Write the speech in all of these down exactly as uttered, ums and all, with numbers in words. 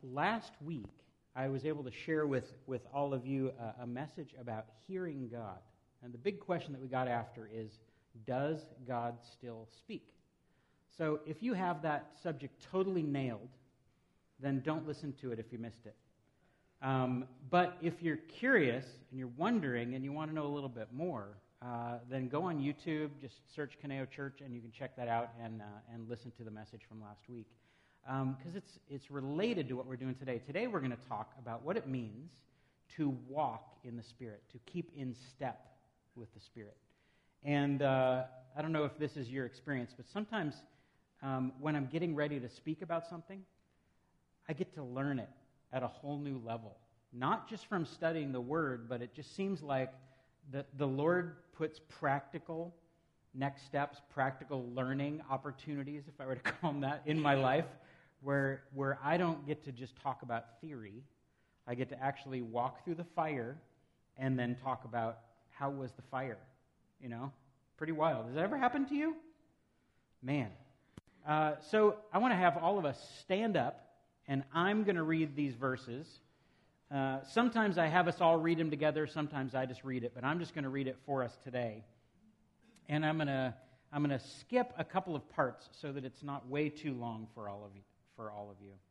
last week, I was able to share with, with all of you a, a message about hearing God. And the big question that we got after is, does God still speak? So if you have that subject totally nailed, then don't listen to it if you missed it. Um, but if you're curious and you're wondering and you want to know a little bit more, uh, then go on YouTube, just search Caneo Church, and you can check that out and uh, and listen to the message from last week. Because um, it's it's related to what we're doing today. Today we're going to talk about what it means to walk in the Spirit, to keep in step with the Spirit. And uh, I don't know if this is your experience, but sometimes um, when I'm getting ready to speak about something, I get to learn it at a whole new level. Not just from studying the Word, but it just seems like the, the Lord puts practical next steps, practical learning opportunities, if I were to call them that, in my life, where where I don't get to just talk about theory. I get to actually walk through the fire and then talk about how was the fire, you know? Pretty wild. Has that ever happened to you? Man. Uh, so I want to have all of us stand up, and I'm going to read these verses. Uh, sometimes I have us all read them together. Sometimes I just read it, but I'm just going to read it for us today. And I'm going to I'm going to skip a couple of parts so that it's not way too long for all of you. For all of you.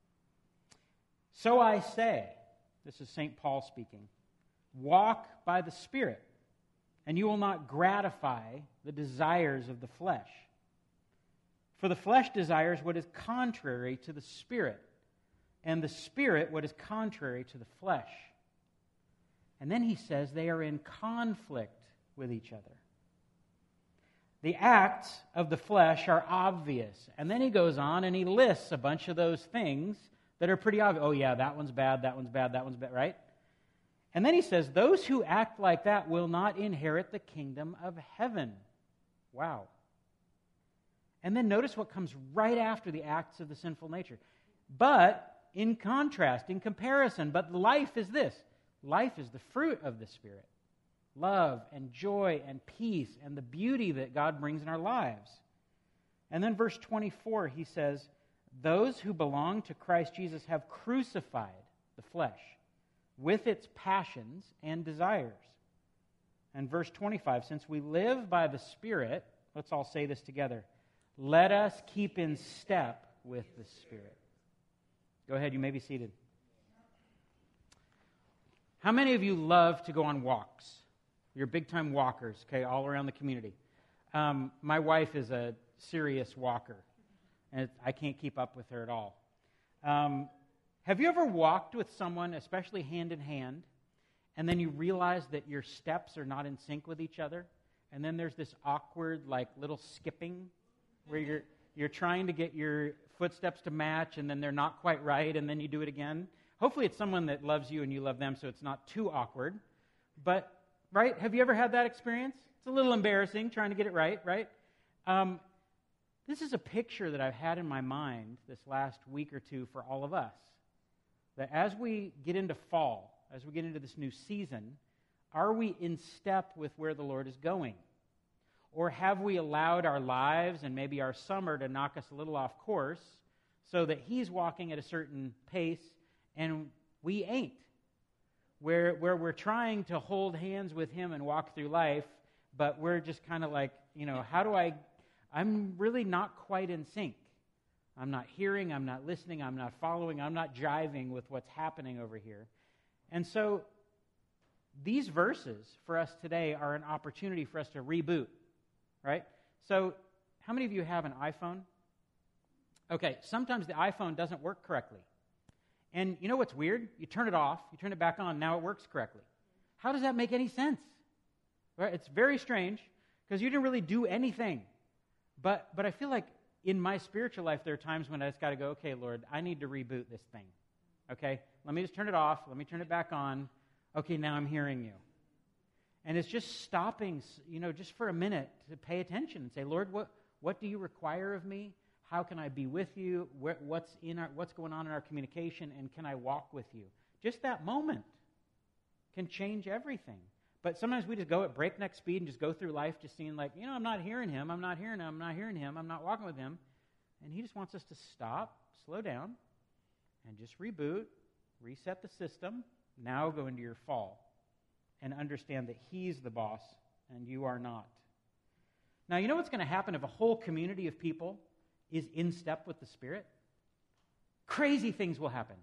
So I say, this is Saint Paul speaking, walk by the Spirit, and you will not gratify the desires of the flesh. For the flesh desires what is contrary to the Spirit, and the Spirit what is contrary to the flesh. And then he says they are in conflict with each other. The acts of the flesh are obvious. And then he goes on and he lists a bunch of those things that are pretty obvious. Oh yeah, that one's bad, that one's bad, that one's bad, right? And then he says, those who act like that will not inherit the kingdom of heaven. Wow. And then notice what comes right after the acts of the sinful nature. But in contrast, in comparison, but life is this. Life is the fruit of the Spirit. Love and joy and peace and the beauty that God brings in our lives. And then verse twenty-four, he says, those who belong to Christ Jesus have crucified the flesh with its passions and desires. And verse twenty-five, since we live by the Spirit, let's all say this together, let us keep in step with the Spirit. Go ahead, you may be seated. How many of you love to go on walks? You're big-time walkers, okay, all around the community. Um, my wife is a serious walker, and I can't keep up with her at all. Um, have you ever walked with someone, especially hand in hand, and then you realize that your steps are not in sync with each other, and then there's this awkward, like, little skipping where you're you're trying to get your footsteps to match, and then they're not quite right, and then you do it again? Hopefully it's someone that loves you and you love them, so it's not too awkward. But right? Have you ever had that experience? It's a little embarrassing trying to get it right, right? Um, this is a picture that I've had in my mind this last week or two for all of us. That as we get into fall, as we get into this new season, are we in step with where the Lord is going? Or have we allowed our lives and maybe our summer to knock us a little off course so that He's walking at a certain pace and we ain't? Where where we're trying to hold hands with Him and walk through life, but we're just kind of like, you know, how do I, I'm really not quite in sync. I'm not hearing, I'm not listening, I'm not following, I'm not jiving with what's happening over here. And so these verses for us today are an opportunity for us to reboot, right? So how many of you have an iPhone? Okay, sometimes the iPhone doesn't work correctly. And you know what's weird? You turn it off, you turn it back on, now it works correctly. How does that make any sense? Right? It's very strange because you didn't really do anything. But but I feel like in my spiritual life there are times when I just got to go, okay, Lord, I need to reboot this thing. Okay? Let me just turn it off, let me turn it back on. Okay, now I'm hearing you. And it's just stopping, you know, just for a minute to pay attention and say, Lord, what what do you require of me? How can I be with you? What's in our, what's going on in our communication? And can I walk with you? Just that moment can change everything. But sometimes we just go at breakneck speed and just go through life just seeing like, you know, I'm not hearing Him, I'm not hearing Him, I'm not hearing Him, I'm not walking with Him. And He just wants us to stop, slow down, and just reboot, reset the system, now go into your fall and understand that He's the boss and you are not. Now, you know what's going to happen if a whole community of people is in step with the Spirit? Crazy things will happen.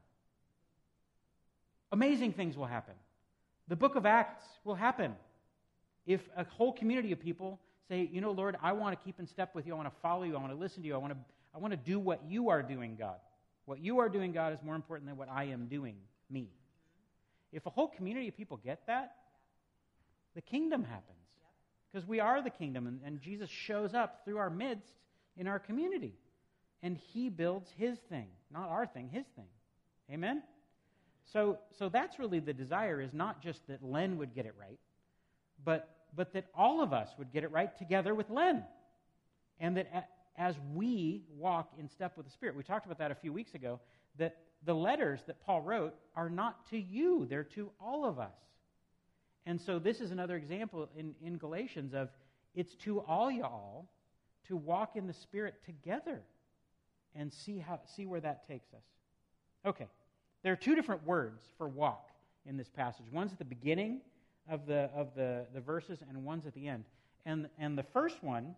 Amazing things will happen. The book of Acts will happen if a whole community of people say, you know, Lord, I want to keep in step with you. I want to follow you. I want to listen to you. I want to, I want to do what you are doing, God. What you are doing, God, is more important than what I am doing, me. If a whole community of people get that, the kingdom happens. Because we are the kingdom, and, and Jesus shows up through our midst in our community. And He builds His thing, not our thing, His thing. Amen? So, so that's really the desire, is not just that Len would get it right, but, but that all of us would get it right together with Len. And that a, as we walk in step with the Spirit, we talked about that a few weeks ago, that the letters that Paul wrote are not to you, they're to all of us. And so this is another example in, in Galatians of it's to all y'all to walk in the Spirit together and see how see where that takes us. Okay, there are two different words for walk in this passage. One's at the beginning of the of the, the verses, and one's at the end. And and the first one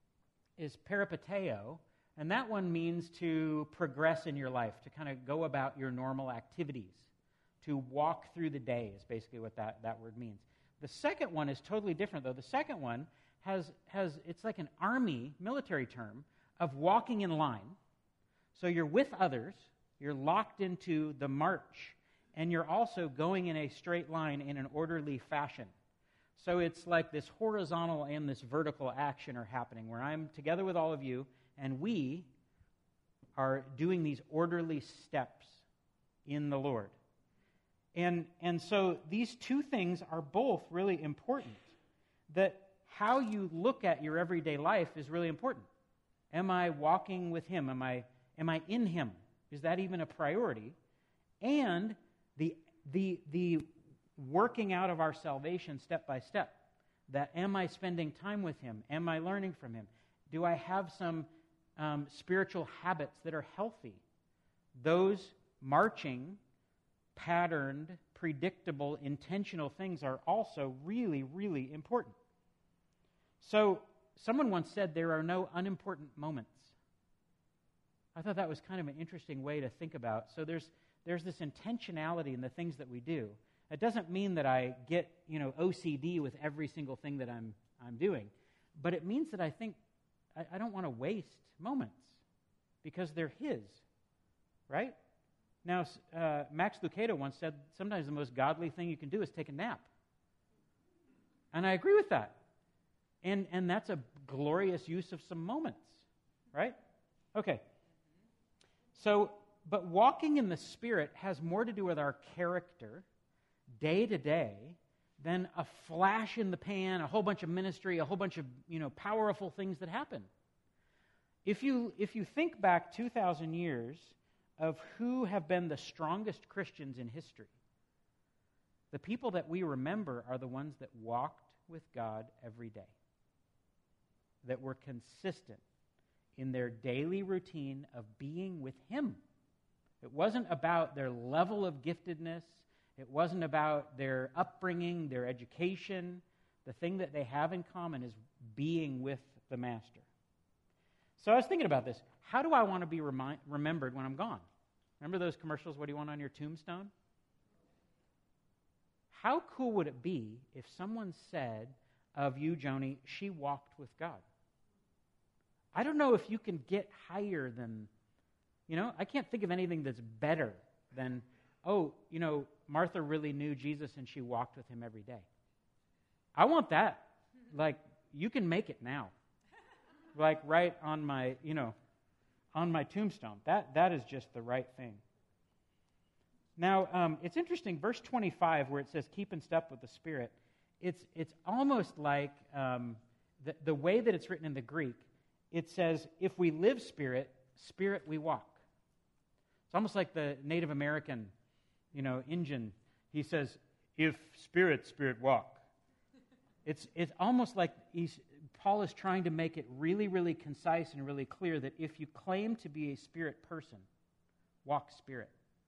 is peripateo, and that one means to progress in your life, to kind of go about your normal activities. To walk through the day is basically what that, that word means. The second one is totally different, though. The second one has, has, it's like an army military term of walking in line. So you're with others, you're locked into the march, and you're also going in a straight line in an orderly fashion. So it's like this horizontal and this vertical action are happening, where I'm together with all of you, and we are doing these orderly steps in the Lord. And, and so these two things are both really important. That how you look at your everyday life is really important. Am I walking with Him? Am I, am I in Him? Is that even a priority? And the, the, the working out of our salvation step by step. That am I spending time with Him? Am I learning from Him? Do I have some um, spiritual habits that are healthy? Those marching, patterned, predictable, intentional things are also really, really important. So, someone once said there are no unimportant moments. I thought that was kind of an interesting way to think about. So there's there's this intentionality in the things that we do. It doesn't mean that I get, you know, O C D with every single thing that I'm I'm doing, but it means that I think I, I don't want to waste moments because they're His, right? Now, uh, Max Lucado once said, sometimes the most godly thing you can do is take a nap. And I agree with that. And and that's a glorious use of some moments, right? Okay. So, but walking in the Spirit has more to do with our character, day to day, than a flash in the pan, a whole bunch of ministry, a whole bunch of, you know, powerful things that happen. If you if you think back two thousand years of who have been the strongest Christians in history, the people that we remember are the ones that walked with God every day, that were consistent in their daily routine of being with Him. It wasn't about their level of giftedness. It wasn't about their upbringing, their education. The thing that they have in common is being with the Master. So I was thinking about this. How do I want to be remi- remembered when I'm gone? Remember those commercials, what do you want on your tombstone? How cool would it be if someone said of you, Joni, she walked with God? I don't know if you can get higher than, you know, I can't think of anything that's better than, oh, you know, Martha really knew Jesus and she walked with Him every day. I want that. Like, you can make it now. Like, right on my, you know, on my tombstone. That That is just the right thing. Now, um, it's interesting, verse twenty-five, where it says, keep in step with the Spirit, it's it's almost like um, the, the way that it's written in the Greek, it says, if we live Spirit, Spirit we walk. It's almost like the Native American, you know, Injun. He says, if Spirit, Spirit walk. It's it's almost like he's, Paul is trying to make it really, really concise and really clear that if you claim to be a Spirit person, walk Spirit.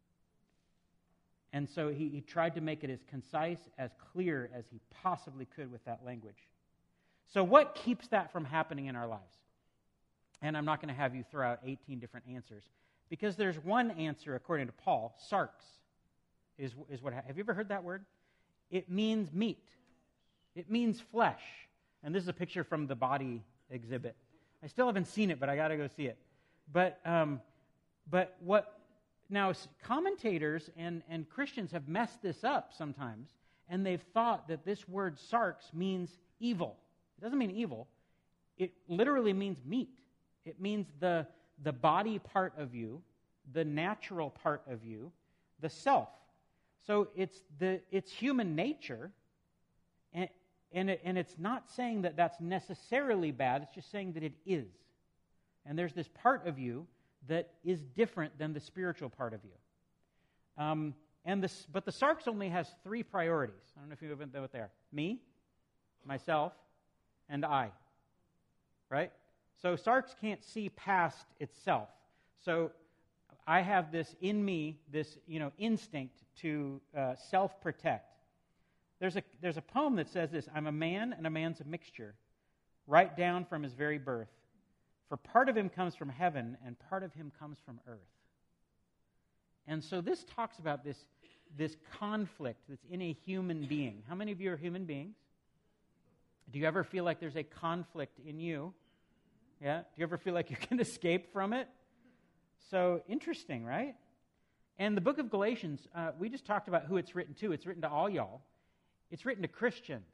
And so he, he tried to make it as concise, as clear as he possibly could with that language. So what keeps that from happening in our lives? And I'm not going to have you throw out eighteen different answers, because there's one answer according to Paul. Sarx is, is what, have you ever heard that word? It means meat. It means flesh. And this is a picture from the body exhibit. I still haven't seen it, but I got to go see it. But um, but what now commentators and, and Christians have messed this up sometimes, and they've thought that this word sarx means evil. It doesn't mean evil. It literally means meat. It means the the body part of you, the natural part of you, the self. So it's the it's human nature, and and it, and it's not saying that that's necessarily bad. It's just saying that it is. And there's this part of you that is different than the spiritual part of you. Um, and this, but the sarx only has three priorities. I don't know if you know what they are. Me, myself, and I. Right? So sarx can't see past itself. So I have this in me, this you know instinct to uh, self-protect. There's a there's a poem that says this: I'm a man, and a man's a mixture, right down from his very birth. For part of him comes from heaven, and part of him comes from earth. And so this talks about this, this conflict that's in a human being. How many of you are human beings? Do you ever feel like there's a conflict in you? Yeah? Do you ever feel like you can escape from it? So interesting, right? And the book of Galatians, uh, we just talked about who it's written to. It's written to all y'all. It's written to Christians.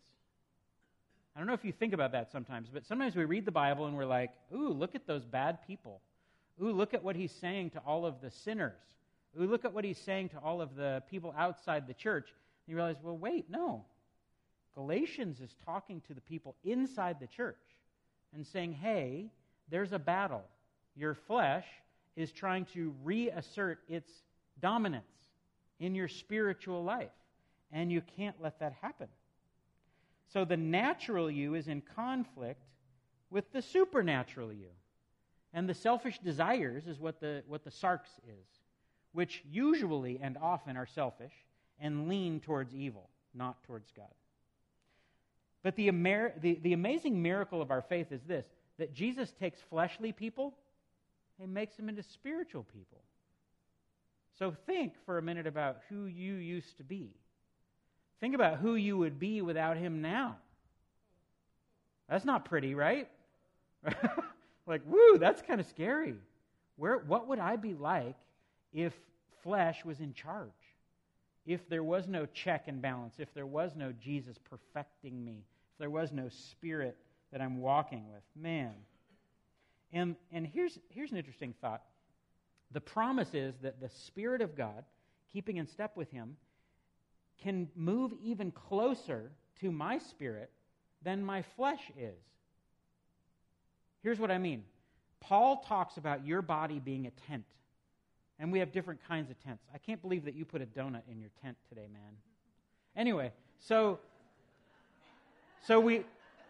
I don't know if you think about that sometimes, but sometimes we read the Bible and we're like, ooh, look at those bad people. Ooh, look at what he's saying to all of the sinners. Ooh, look at what he's saying to all of the people outside the church. And you realize, well, wait, no. Galatians is talking to the people inside the church and saying, hey, there's a battle. Your flesh is trying to reassert its dominance in your spiritual life, and you can't let that happen. So the natural you is in conflict with the supernatural you. And the selfish desires is what the what the sarx is, which usually and often are selfish and lean towards evil, not towards God. But the, Amer- the, the amazing miracle of our faith is this, that Jesus takes fleshly people and makes them into spiritual people. So think for a minute about who you used to be. Think about who you would be without him now. That's not pretty, right? Like, woo, that's kind of scary. Where, what would I be like if flesh was in charge? If there was no check and balance, if there was no Jesus perfecting me, if there was no spirit that I'm walking with, man. And and here's here's an interesting thought. The promise is that the Spirit of God, keeping in step with him, can move even closer to my spirit than my flesh is. Here's what I mean. Paul talks about your body being a tent. And we have different kinds of tents. I can't believe that you put a donut in your tent today, man. Anyway, so so we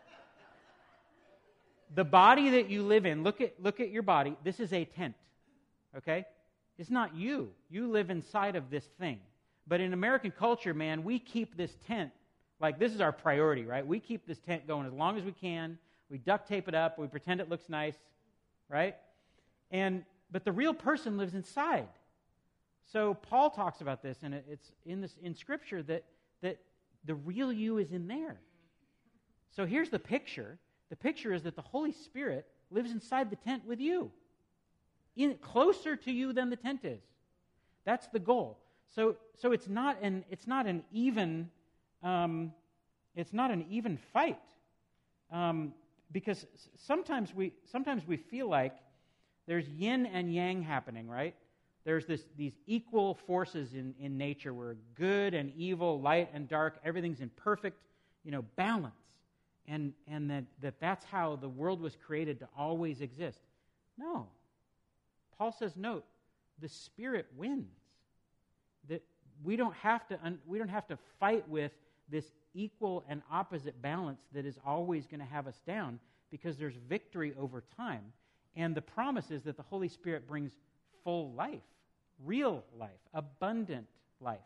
the body that you live in, look at look at your body. This is a tent. Okay? It's not you. You live inside of this thing. But in American culture, man, we keep this tent, like this is our priority, right? We keep this tent going as long as we can. We duct tape it up. We pretend it looks nice, right? And but the real person lives inside. So Paul talks about this, and it's in this in Scripture that that the real you is in there. So here's the picture. The picture is that the Holy Spirit lives inside the tent with you, in closer to you than the tent is. That's the goal. So, so it's not an it's not an even um, it's not an even fight, um, because sometimes we sometimes we feel like there's yin and yang happening, right? There's this these equal forces in, in nature where good and evil, light and dark, everything's in perfect, you know, balance, and and that, that that's how the world was created to always exist. No, Paul says no. The Spirit wins. That we don't have to un, we don't have to fight with this equal and opposite balance that is always going to have us down, because there's victory over time. And the promise is that the Holy Spirit brings full life, real life, abundant life,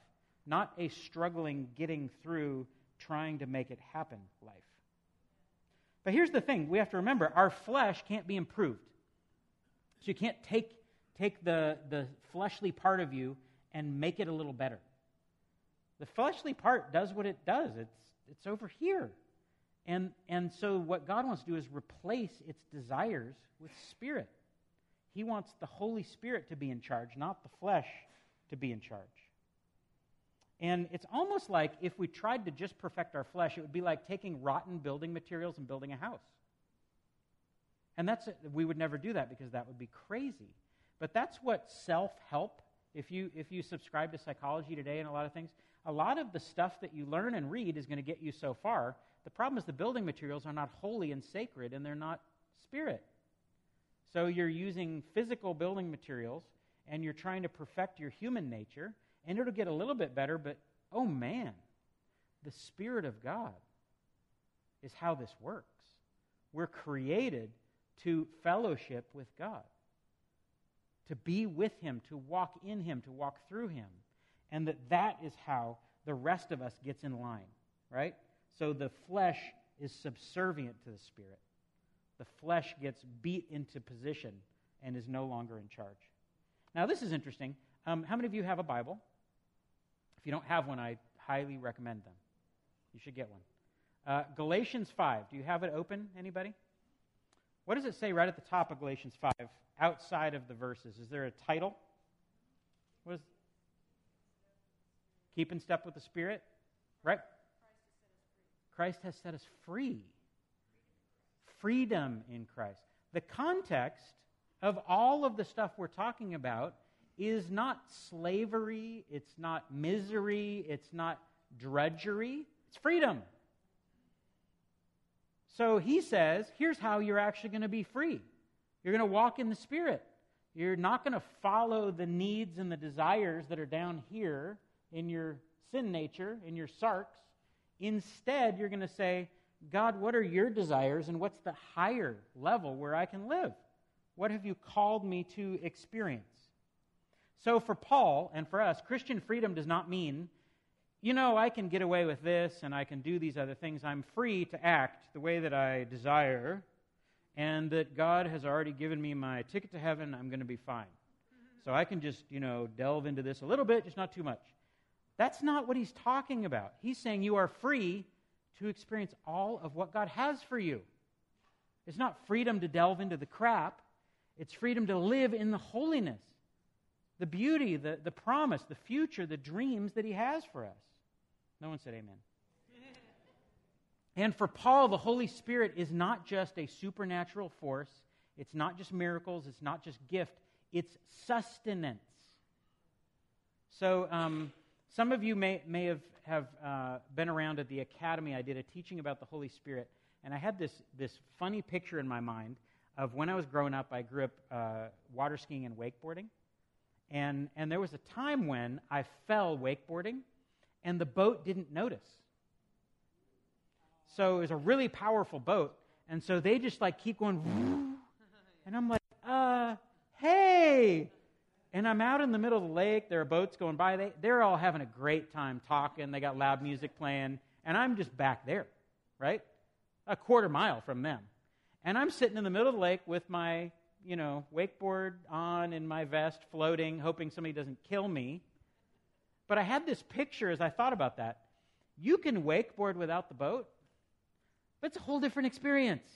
not a struggling, getting through, trying to make it happen life. But here's the thing. We have to remember, our flesh can't be improved. So you can't take, take the, the fleshly part of you and make it a little better. The fleshly part does what it does. It's, it's over here. And, and so what God wants to do is replace its desires with spirit. He wants the Holy Spirit to be in charge, not the flesh to be in charge. And it's almost like if we tried to just perfect our flesh, it would be like taking rotten building materials and building a house. And that's we would never do that because that would be crazy. But that's what self-help, if you if you subscribe to psychology today and a lot of things, a lot of the stuff that you learn and read is going to get you so far. The problem is the building materials are not holy and sacred, and they're not spirit. So you're using physical building materials, and you're trying to perfect your human nature, and it'll get a little bit better, but oh man, the Spirit of God is how this works. We're created to fellowship with God, to be with Him, to walk in Him, to walk through Him, and that that is how the rest of us gets in line, right? So the flesh is subservient to the Spirit. The flesh gets beat into position and is no longer in charge. Now, this is interesting. Um, how many of you have a Bible? If you don't have one, I highly recommend them. You should get one. Uh, Galatians five. Do you have it open, anybody? What does it say right at the top of Galatians five, outside of the verses? Is there a title? What is Keep in step with the Spirit? Right? Christ has set us free. Freedom in Christ. The context of all of the stuff we're talking about is not slavery, it's not misery, it's not drudgery, it's freedom. So he says, here's how you're actually going to be free. You're going to walk in the Spirit. You're not going to follow the needs and the desires that are down here in your sin nature, in your sarks. Instead, you're going to say, God, what are your desires and what's the higher level where I can live? What have you called me to experience? So for Paul and for us, Christian freedom does not mean, you know, I can get away with this and I can do these other things. I'm free to act the way that I desire, and that God has already given me my ticket to heaven. I'm going to be fine. So I can just, you know, delve into this a little bit, just not too much. That's not what he's talking about. He's saying you are free to experience all of what God has for you. It's not freedom to delve into the crap. It's freedom to live in the holiness, the beauty, the, the promise, the future, the dreams that He has for us. No one said amen. And for Paul, the Holy Spirit is not just a supernatural force. It's not just miracles. It's not just gift. It's sustenance. So um, some of you may, may have, have uh, been around at the academy. I did a teaching about the Holy Spirit, and I had this, this funny picture in my mind of when I was growing up. I grew up uh, water skiing and wakeboarding. And, and there was a time when I fell wakeboarding, and the boat didn't notice. So it was a really powerful boat, and so they just like keep going, whoo, and I'm like, uh, hey! And I'm out in the middle of the lake, there are boats going by, they, they're all having a great time talking, they got loud music playing, and I'm just back there, right? A quarter mile from them. And I'm sitting in the middle of the lake with my, you know, wakeboard on in my vest, floating, hoping somebody doesn't kill me. But I had this picture as I thought about that. You can wakeboard without the boat, but it's a whole different experience.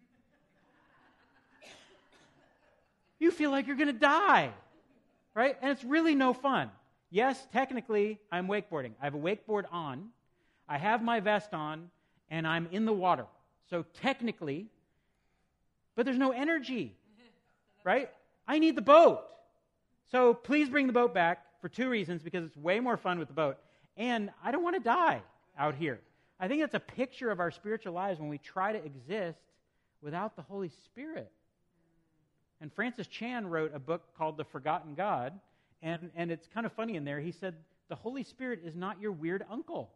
You feel like you're going to die, right? And it's really no fun. Yes, technically, I'm wakeboarding. I have a wakeboard on, I have my vest on, and I'm in the water. So technically, but there's no energy, right? I need the boat. So please bring the boat back for two reasons, because it's way more fun with the boat, and I don't want to die out here. I think that's a picture of our spiritual lives when we try to exist without the Holy Spirit. And Francis Chan wrote a book called The Forgotten God, and, and it's kind of funny in there. He said, the Holy Spirit is not your weird uncle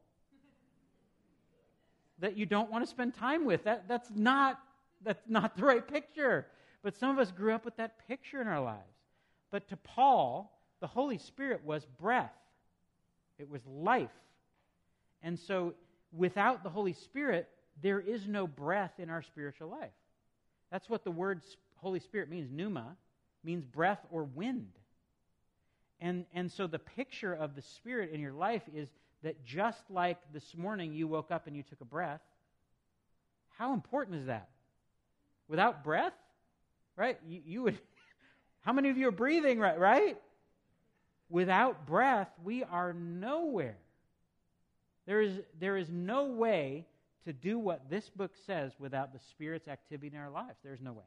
that you don't want to spend time with. That, that's not, that's not the right picture. But some of us grew up with that picture in our lives. But to Paul, the Holy Spirit was breath. It was life. And so without the Holy Spirit, there is no breath in our spiritual life. That's what the word Holy Spirit means. Pneuma means breath or wind. And, and so the picture of the Spirit in your life is that just like this morning you woke up and you took a breath, how important is that? Without breath, right? You, you would, how many of you are breathing, right, right? Without breath, we are nowhere. There is, there is no way to do what this book says without the Spirit's activity in our lives. There's no way.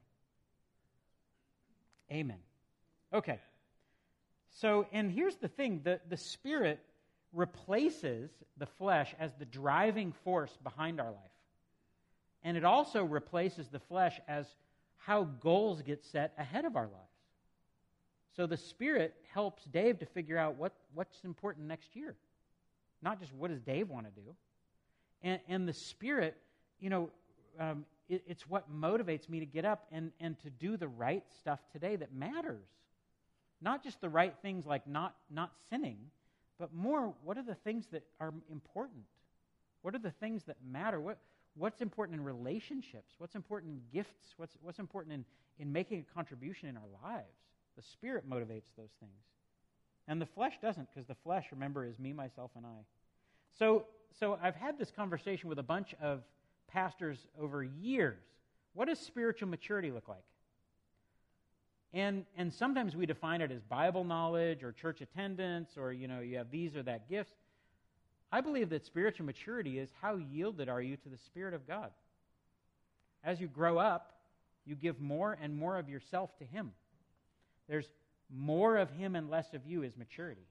Amen. Okay. So, and here's the thing. The, the Spirit replaces the flesh as the driving force behind our life. And it also replaces the flesh as how goals get set ahead of our lives. So the Spirit helps Dave to figure out what, what's important next year. Not just what does Dave want to do. And, and the Spirit, you know, um, it, it's what motivates me to get up and, and to do the right stuff today that matters. Not just the right things like not, not sinning, but more, what are the things that are important? What are the things that matter? What What's important in relationships? What's important in gifts? What's, what's important in, in making a contribution in our lives? The Spirit motivates those things. And the flesh doesn't, because the flesh, remember, is me, myself, and I. So, so I've had this conversation with a bunch of pastors over years. What does spiritual maturity look like? And and sometimes we define it as Bible knowledge or church attendance or, you know, you have these or that gifts. I believe that spiritual maturity is how yielded are you to the Spirit of God. As you grow up, you give more and more of yourself to Him. There's more of Him and less of you is maturity.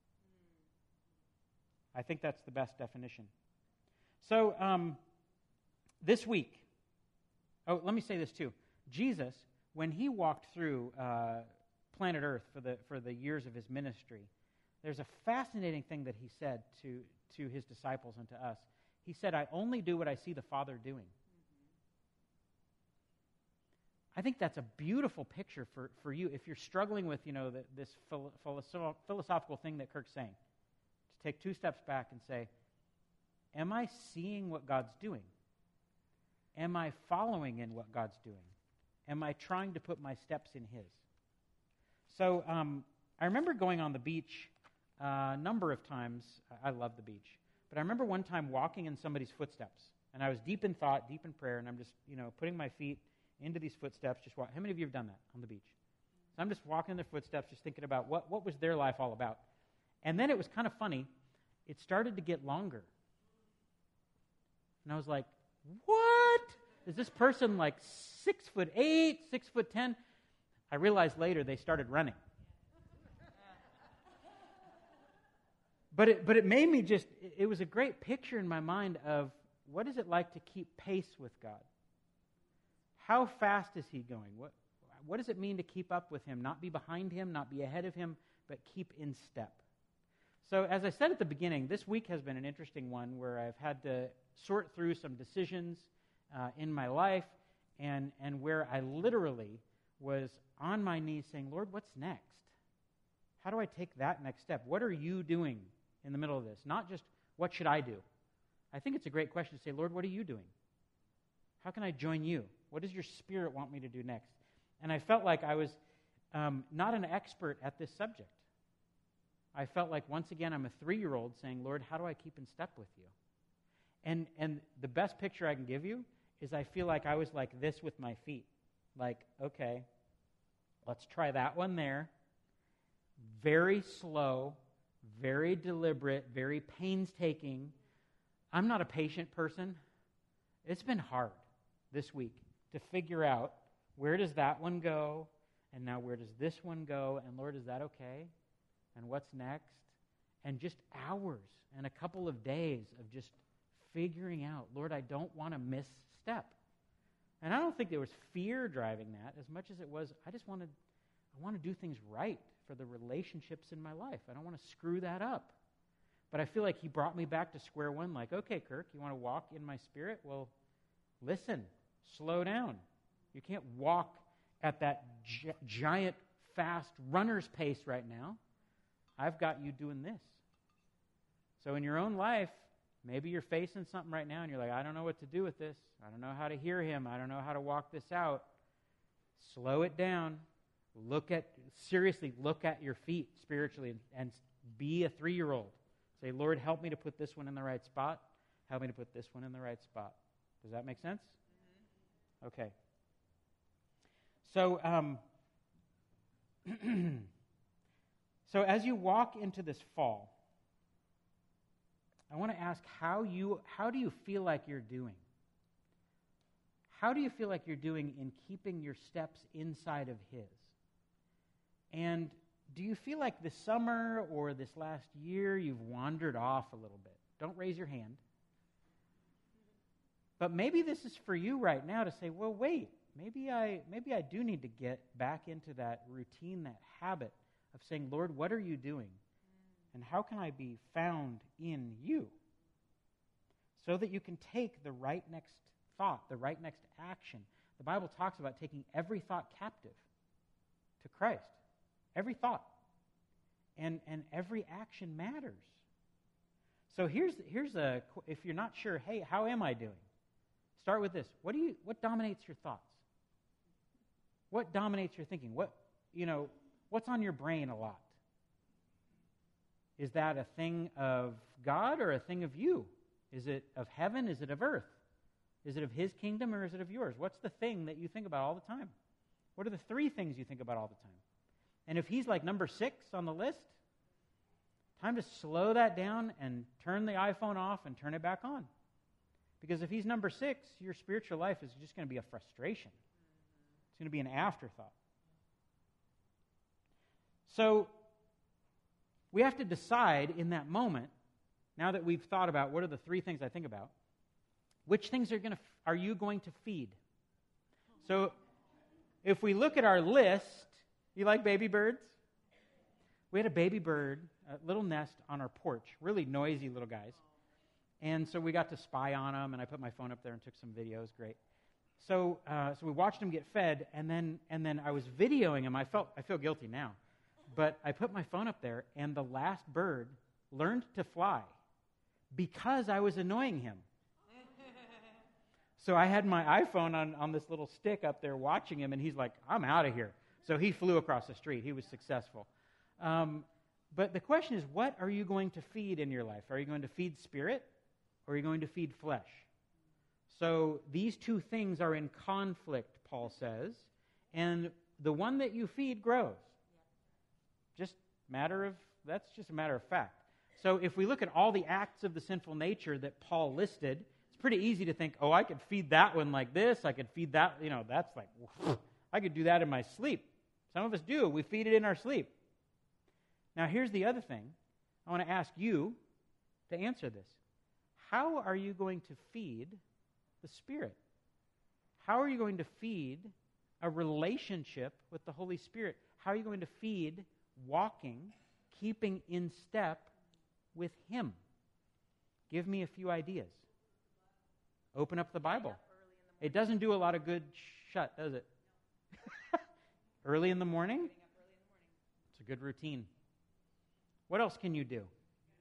I think that's the best definition. So, um, this week, oh, let me say this too. Jesus, when He walked through uh, planet Earth for the for the years of His ministry, there's a fascinating thing that He said to, to His disciples and to us. He said, I only do what I see the Father doing. I think that's a beautiful picture for, for you if you're struggling with, you know, the, this philo- philosophical thing that Kirk's saying. To take two steps back and say, am I seeing what God's doing? Am I following in what God's doing? Am I trying to put my steps in His? So um, I remember going on the beach uh, a number of times. I love the beach. But I remember one time walking in somebody's footsteps. And I was deep in thought, deep in prayer, and I'm just, you know, putting my feet into these footsteps. Just walk. How many of you have done that on the beach? So I'm just walking in their footsteps, just thinking about what, what was their life all about. And then it was kind of funny. It started to get longer. And I was like, what? Is this person like six foot eight, six foot ten? I realized later they started running. But it, but it made me just, it was a great picture in my mind of what is it like to keep pace with God? How fast is He going? What, what does it mean to keep up with Him? Not be behind Him, not be ahead of Him, but keep in step. So as I said at the beginning, this week has been an interesting one where I've had to sort through some decisions uh, in my life and, and where I literally was on my knees saying, Lord, what's next? How do I take that next step? What are you doing in the middle of this? Not just, what should I do? I think it's a great question to say, Lord, what are you doing? How can I join you? What does your Spirit want me to do next? And I felt like I was um, not an expert at this subject. I felt like, once again, I'm a three-year-old saying, Lord, how do I keep in step with you? And and the best picture I can give you is I feel like I was like this with my feet. Like, okay, let's try that one there. Very slow, very deliberate, very painstaking. I'm not a patient person. It's been hard this week to figure out, where does that one go? And now where does this one go? And Lord, is that okay? And what's next? And just hours and a couple of days of just figuring out, Lord, I don't want to misstep. And I don't think there was fear driving that as much as it was, I just wanted, I want to do things right for the relationships in my life. I don't want to screw that up. But I feel like He brought me back to square one, like, okay, Kirk, you want to walk in my Spirit? Well, listen, slow down. You can't walk at that gi- giant, fast runner's pace right now. I've got you doing this. So in your own life, maybe you're facing something right now and you're like, I don't know what to do with this. I don't know how to hear him. I don't know how to walk this out. Slow it down. Look at, seriously, look at your feet spiritually and, and be a three-year-old. Say, Lord, help me to put this one in the right spot. Help me to put this one in the right spot. Does that make sense? Mm-hmm. Okay. So, um, so as you walk into this fall, I want to ask how you how do you feel like you're doing? How do you feel like you're doing in keeping your steps inside of His? And do you feel like this summer or this last year you've wandered off a little bit? Don't raise your hand. But maybe this is for you right now to say, well, wait, maybe I maybe I do need to get back into that routine, that habit of saying, Lord, what are you doing? And how can I be found in you? So that you can take the right next thought, the right next action. The Bible talks about taking every thought captive to Christ. Every thought. And, and every action matters. So here's, here's a, if you're not sure, hey, how am I doing? Start with this. What do you, what dominates your thoughts? What dominates your thinking? What, you know, what's on your brain a lot? Is that a thing of God or a thing of you? Is it of heaven? Is it of earth? Is it of His kingdom or is it of yours? What's the thing that you think about all the time? What are the three things you think about all the time? And if He's like number six on the list, time to slow that down and turn the iPhone off and turn it back on. Because if He's number six, your spiritual life is just going to be a frustration. It's going to be an afterthought. So, we have to decide in that moment, now that we've thought about what are the three things I think about, which things are going to are you going to feed? So, if we look at our list, you like baby birds? We had a baby bird, a little nest on our porch, really noisy little guys. And so we got to spy on them, and I put my phone up there and took some videos. Great. So, uh, so we watched them get fed, and then and then I was videoing them. I felt I feel guilty now, but I put my phone up there, and the last bird learned to fly because I was annoying him. So I had my iPhone on, on this little stick up there watching him, and he's like, I'm out of here. So he flew across the street. He was successful. Um, but the question is, what are you going to feed in your life? Are you going to feed spirit, or are you going to feed flesh? So these two things are in conflict, Paul says, and the one that you feed grows. Just matter of, that's just a matter of fact. So if we look at all the acts of the sinful nature that Paul listed, it's pretty easy to think, oh, I could feed that one like this, I could feed that, you know, that's like, I could do that in my sleep. Some of us do. We feed it in our sleep. Now, here's the other thing. I want to ask you to answer this. How are you going to feed the Spirit? How are you going to feed a relationship with the Holy Spirit? How are you going to feed walking, keeping in step with Him? Give me a few ideas. Open up the Bible. It doesn't do a lot of good shut, does it? Early in the morning? It's a good routine. What else can you do?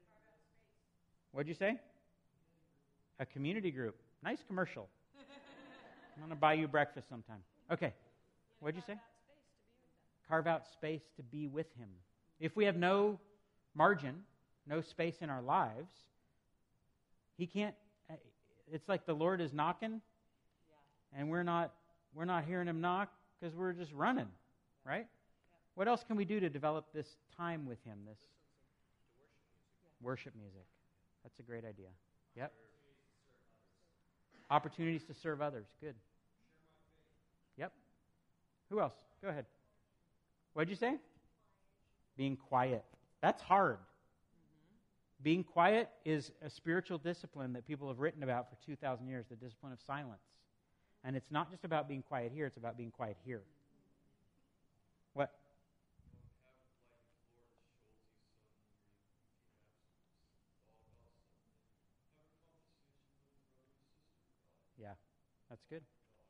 What'd you say? A community group. Nice commercial. I'm going to buy you breakfast sometime. Okay. What'd you say? Carve out space to be with Him. If we have no margin, no space in our lives, He can't, it's like the Lord is knocking, and we're not we're not hearing Him knock because we're just running, right? What else can we do to develop this time with Him, this worship music? That's a great idea. Yep. Opportunities to serve others. Good. Yep. Who else? Go ahead. What did you say? Being quiet. That's hard. Mm-hmm. Being quiet is a spiritual discipline that people have written about for two thousand years, the discipline of silence. And it's not just about being quiet here, it's about being quiet here. What? Yeah, that's good.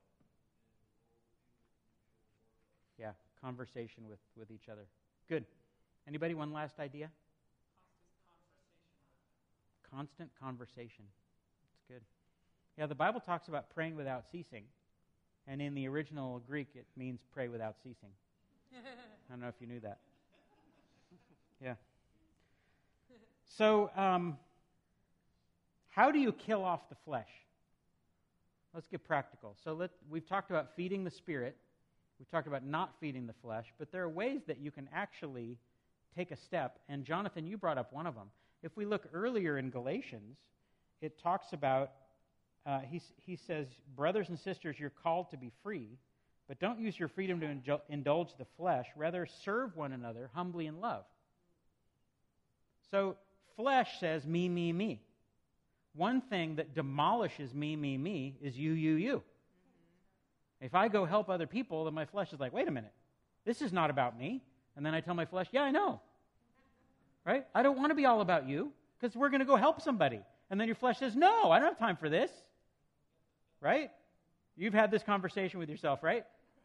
Yeah, conversation with, with each other. Good. Anybody, one last idea? constant conversation. It's good. Yeah, the Bible talks about praying without ceasing. And in the original Greek, it means pray without ceasing. I don't know if you knew that. Yeah. So, um, how do you kill off the flesh? Let's get practical. So let, we've talked about feeding the Spirit. We've talked about not feeding the flesh. But there are ways that you can actually take a step. And Jonathan, you brought up one of them. If we look earlier in Galatians, it talks about, uh, he, he says, brothers and sisters, you're called to be free, but don't use your freedom to indul- indulge the flesh. Rather, serve one another humbly in love. So, flesh says me, me, me. One thing that demolishes me, me, me is you, you, you. Mm-hmm. If I go help other people, then my flesh is like, wait a minute, this is not about me. And then I tell my flesh, yeah, I know. Right? I don't want to be all about you because we're going to go help somebody. And then your flesh says, no, I don't have time for this. Right? You've had this conversation with yourself, right?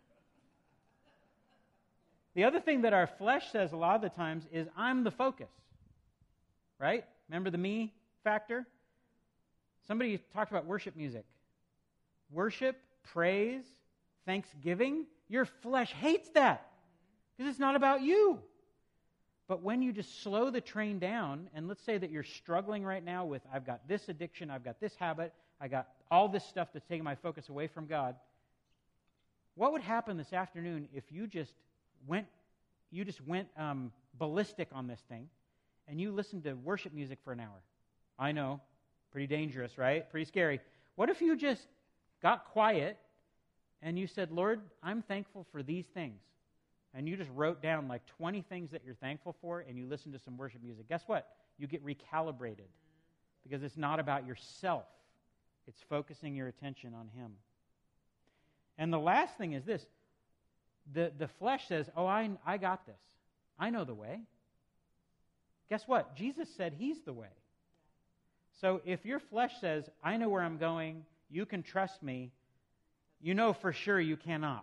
The other thing that our flesh says a lot of the times is, I'm the focus. Right? Remember the me factor? Somebody talked about worship music. Worship, praise, thanksgiving. Your flesh hates that because it's not about you. But when you just slow the train down, and let's say that you're struggling right now with, I've got this addiction, I've got this habit, I got all this stuff that's taking my focus away from God. What would happen this afternoon if you just went, you just went um, ballistic on this thing, and you listened to worship music for an hour? I know. Pretty dangerous, right? Pretty scary. What if you just got quiet and you said, Lord, I'm thankful for these things. And you just wrote down like twenty things that you're thankful for and you listen to some worship music. Guess what? You get recalibrated because it's not about yourself. It's focusing your attention on Him. And the last thing is this. The, the flesh says, oh, I, I got this. I know the way. Guess what? Jesus said He's the way. So if your flesh says, I know where I'm going, you can trust me, you know for sure you cannot.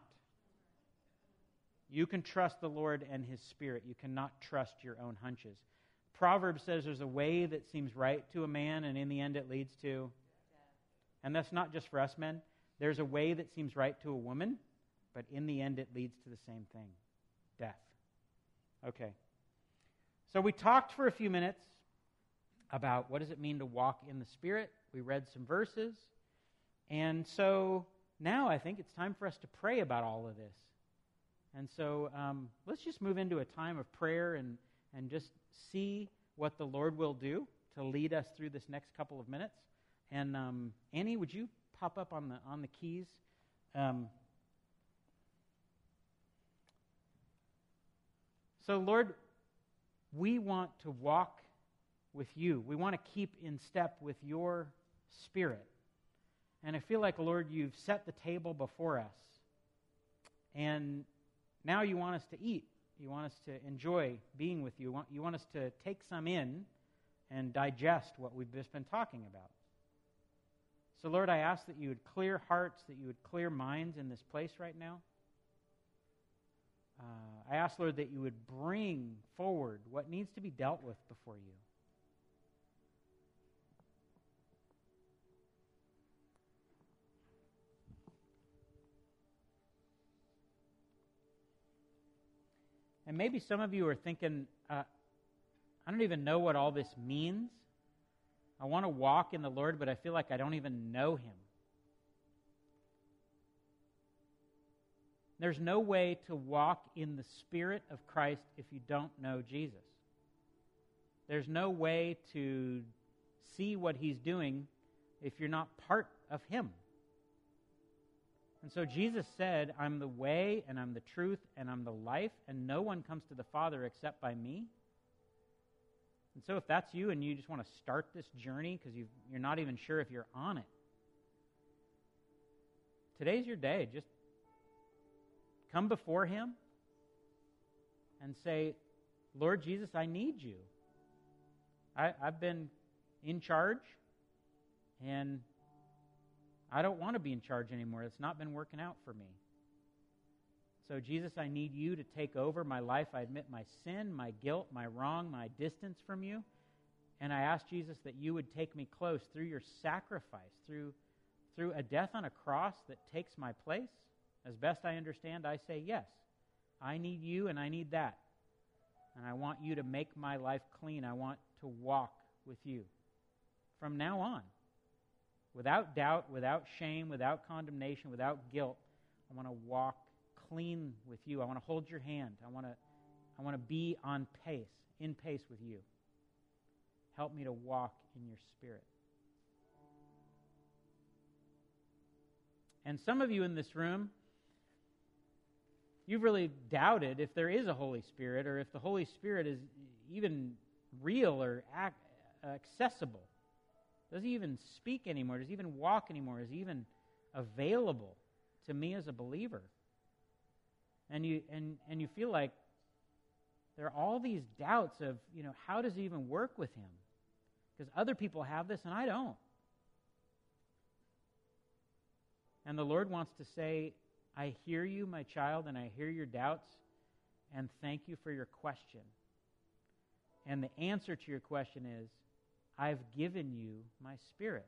You can trust the Lord and His Spirit. You cannot trust your own hunches. Proverbs says there's a way that seems right to a man, and in the end it leads to... And that's not just for us men. There's a way that seems right to a woman, but in the end it leads to the same thing. Death. Okay. So we talked for a few minutes about what does it mean to walk in the Spirit. We read some verses. And so now I think it's time for us to pray about all of this. And so um, let's just move into a time of prayer and, and just see what the Lord will do to lead us through this next couple of minutes. And um, Annie, would you pop up on the on the keys? Um, so Lord, we want to walk with you. We want to keep in step with your Spirit. And I feel like, Lord, you've set the table before us. And now you want us to eat. You want us to enjoy being with you. You want, you want us to take some in and digest what we've just been talking about. So, Lord, I ask that you would clear hearts, that you would clear minds in this place right now. Uh, I ask, Lord, that you would bring forward what needs to be dealt with before you. And maybe some of you are thinking, uh, I don't even know what all this means. I want to walk in the Lord, but I feel like I don't even know Him. There's no way to walk in the Spirit of Christ if you don't know Jesus. There's no way to see what He's doing if you're not part of Him. And so Jesus said, I'm the way, and I'm the truth, and I'm the life, and no one comes to the Father except by me. And so if that's you and you just want to start this journey because you're not even sure if you're on it, today's your day. Just come before Him and say, Lord Jesus, I need you. I, I've been in charge, and I don't want to be in charge anymore. It's not been working out for me. So, Jesus, I need you to take over my life. I admit my sin, my guilt, my wrong, my distance from you. And I ask, Jesus, that you would take me close through your sacrifice, through, through a death on a cross that takes my place. As best I understand, I say, yes, I need you and I need that. And I want you to make my life clean. I want to walk with you from now on. Without doubt, without shame, without condemnation, without guilt, I want to walk clean with you. I want to hold your hand. I want to, I want to be on pace, in pace with you. Help me to walk in your Spirit. And some of you in this room, you've really doubted if there is a Holy Spirit or if the Holy Spirit is even real or ac- accessible. Does he even speak anymore? Does he even walk anymore? Is he even available to me as a believer? And you and, and you feel like there are all these doubts of, you know, how does he even work with him? Because other people have this and I don't. And the Lord wants to say, I hear you, my child, and I hear your doubts, and thank you for your question. And the answer to your question is, I've given you my Spirit.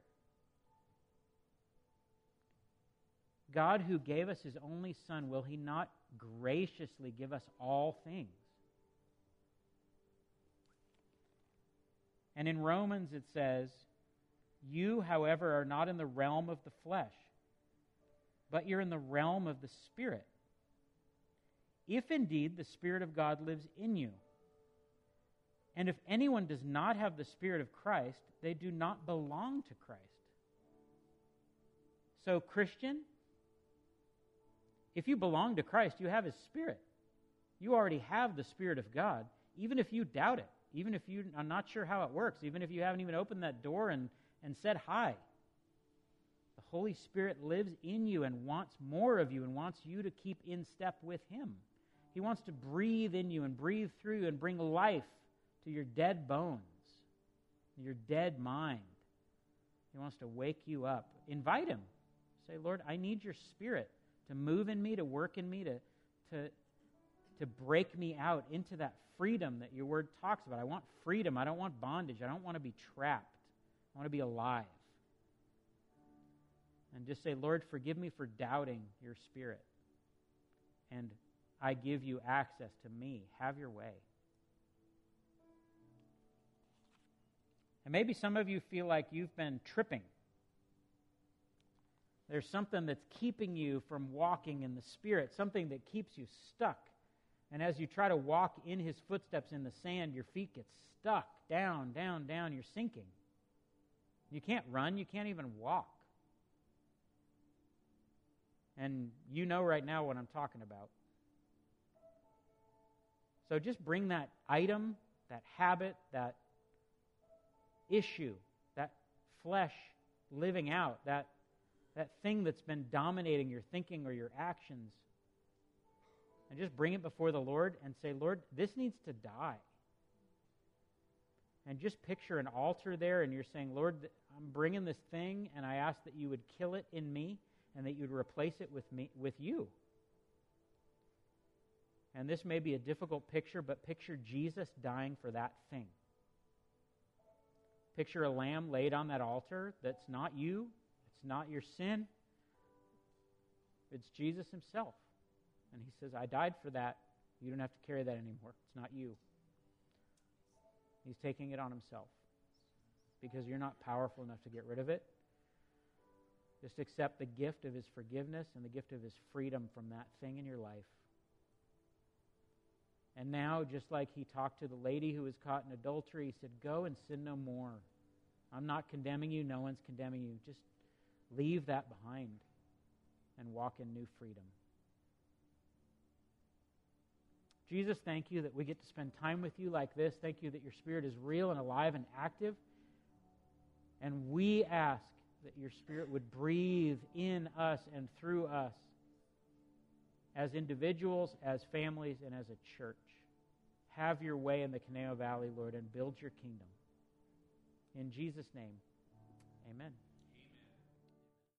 God who gave us his only Son, will he not graciously give us all things? And in Romans it says, you, however, are not in the realm of the flesh, but you're in the realm of the Spirit. If indeed the Spirit of God lives in you. And if anyone does not have the Spirit of Christ, they do not belong to Christ. So, Christian, if you belong to Christ, you have his Spirit. You already have the Spirit of God, even if you doubt it. Even if you are not sure how it works, even if you haven't even opened that door and, and said hi. The Holy Spirit lives in you and wants more of you and wants you to keep in step with him. He wants to breathe in you and breathe through you and bring life to your dead bones, your dead mind. He wants to wake you up. Invite him. Say, Lord, I need your Spirit to move in me, to work in me, to, to, to break me out into that freedom that your word talks about. I want freedom. I don't want bondage. I don't want to be trapped. I want to be alive. And just say, Lord, forgive me for doubting your Spirit. And I give you access to me. Have your way. And maybe some of you feel like you've been tripping. There's something that's keeping you from walking in the Spirit, something that keeps you stuck. And as you try to walk in his footsteps in the sand, your feet get stuck down, down, down. You're sinking. You can't run. You can't even walk. And you know right now what I'm talking about. So just bring that item, that habit, that issue, that flesh living out, that, that thing that's been dominating your thinking or your actions, and just bring it before the Lord and say, Lord, this needs to die. And just picture an altar there, and you're saying, Lord, I'm bringing this thing, and I ask that you would kill it in me, and that you'd replace it with me, with you. And this may be a difficult picture, but picture Jesus dying for that thing. Picture a lamb laid on that altar that's not you, it's not your sin, it's Jesus himself. And he says, I died for that. You don't have to carry that anymore. It's not you. He's taking it on himself because you're not powerful enough to get rid of it. Just accept the gift of his forgiveness and the gift of his freedom from that thing in your life. And now, just like he talked to the lady who was caught in adultery, he said, go and sin no more. I'm not condemning you. No one's condemning you. Just leave that behind and walk in new freedom. Jesus, thank you that we get to spend time with you like this. Thank you that your Spirit is real and alive and active. And we ask that your Spirit would breathe in us and through us as individuals, as families, and as a church. Have your way in the Conejo Valley, Lord, and build your kingdom. In Jesus' name, amen.